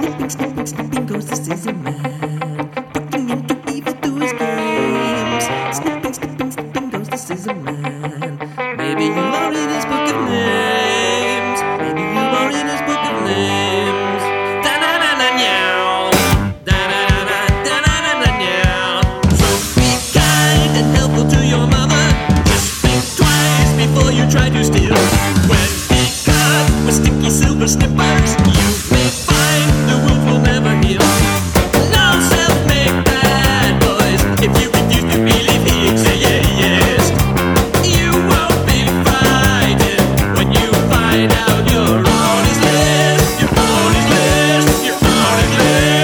Snipping goes the scissor man, putting into evil doers' games. Snipping goes the scissor man. Maybe you are in his book of names. Maybe you are in his book of names. Da-na-na-na-meow. Da-na-na-na-da-na-na-meow. So be kind and helpful to your mother. Just think twice before you try to steal. When he cut with sticky silver snippers, you may find the wounds will never heal. No self-made bad boys. If you refuse to believe he'd say yes. You won't be frightened when you find out you're on his list. You're on his list. You're on his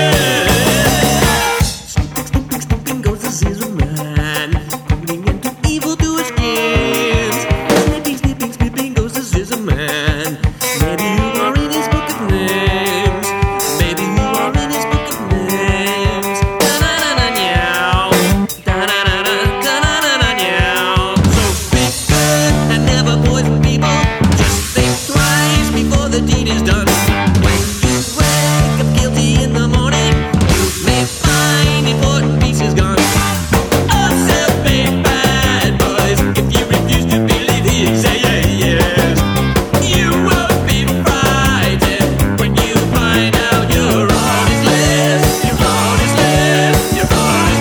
list. Snipping goes the scissor man, putting into evil doers' games. Snipping goes the scissor man. Maybe you are in his book of names. Maybe you are in his book of names. Da-na-na-na-meow. Da-na-na-na-da-na-na-meow. So be good and never poison people. Just think twice before the deed is done. When you wake up guilty in the morning, you may find important pieces gone. Oh, self-made bad boys. If you refuse to believe he'd say yes. You won't be frightened when you find out you're on his list. You're on his list. You're on his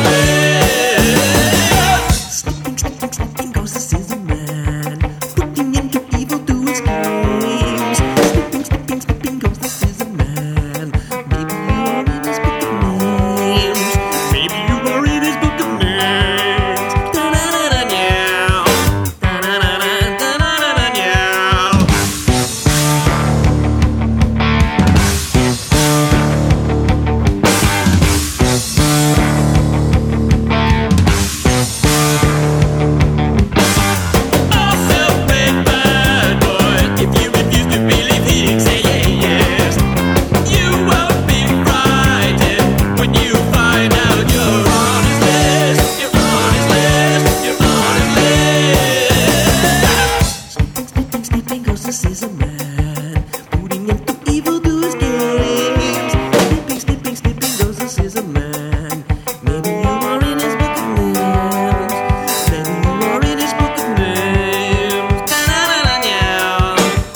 list. Snipping goes the scissor man, putting into evil doers' games. Snipping goes the scissor man. Maybe you are in his book of names. Maybe you are in his book of names. Da-na-na-na-meow. Da-na-na-na-da-na-na-meow. Oh, self-made bad boy. If you refuse to believe he'd say yes. You won't be frightened when you find out you're on his list. You're on his list. You're on his list. Snipping goes the scissor man, putting into evil doers' games. Snipping goes the scissor man. Maybe you are in his book of names. Maybe you are in his book of names. Da-na-na-na-meow.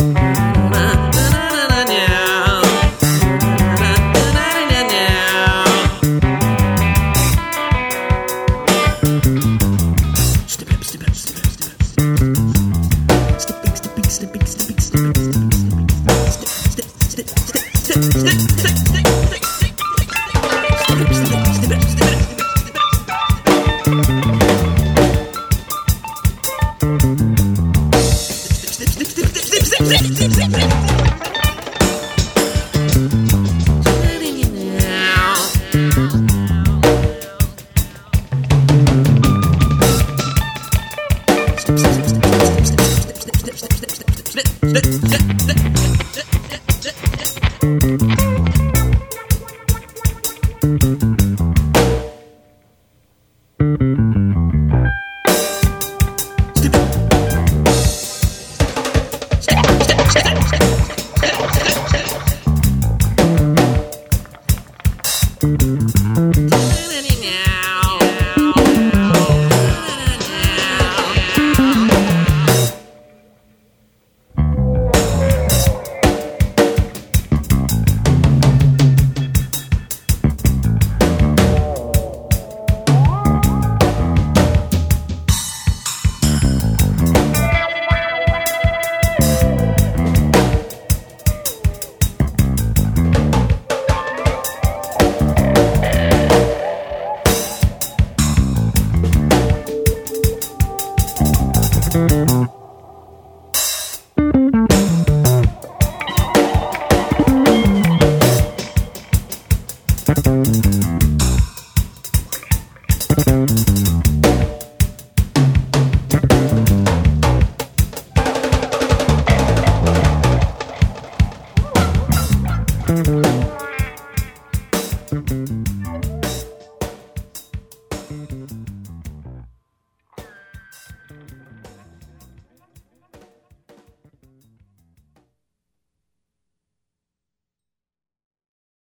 Da-na-na-na-meow. Da-na-na-na-meow. Snipping. Snip.